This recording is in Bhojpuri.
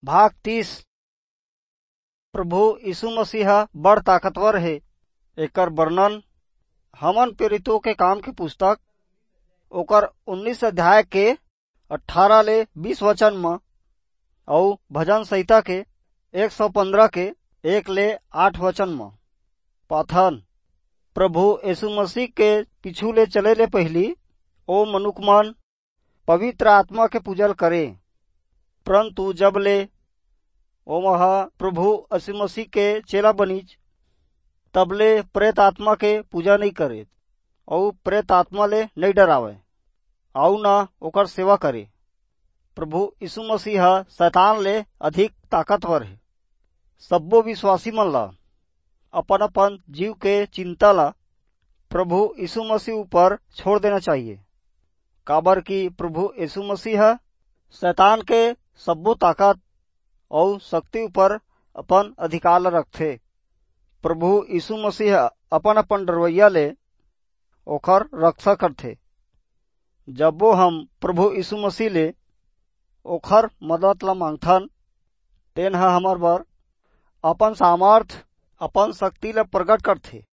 भाग 30 प्रभु यीशु मसीह बड़ ताकतवर है। एकर वर्णन हमन प्रेरितों के काम की पुस्तक ओकर 19 अध्याय के 18 ले 20 वचन में और भजन संहिता के 115 के 1 ले 8 वचन में पाथन। प्रभु यीशु मसीह के पीछू ले चले ले पहली ओ मनुख मन पवित्र आत्मा के पूजल करे, परंतु जब ले ओ महा प्रभु यीशु मसीह के चेला बनीज तबले प्रेत आत्मा के पूजा नहीं करे और प्रेत आत्मा ले नहीं डरावे आउ न ओकर सेवा करे। प्रभु यीशु मसीह शैतान ले अधिक ताकतवर है। सब्बो विश्वासी मन ला अपन अपन जीव के चिंता ला प्रभु यीशु मसीह ऊपर छोड़ देना चाहिए, काबर कि प्रभु यीशु मसीह शैतान के सब्बो ताकत और शक्ति ऊपर अपन अधिकार रखथे। प्रभु यीशु मसीह अपन अपन डरवैया ले ओकर रक्षा करथे। जब वो हम प्रभु यीशु मसीह ले ओकर मदद ला मांगथन तेन ह हमर बर अपन सामर्थ अपन शक्ति ला प्रकट करथे।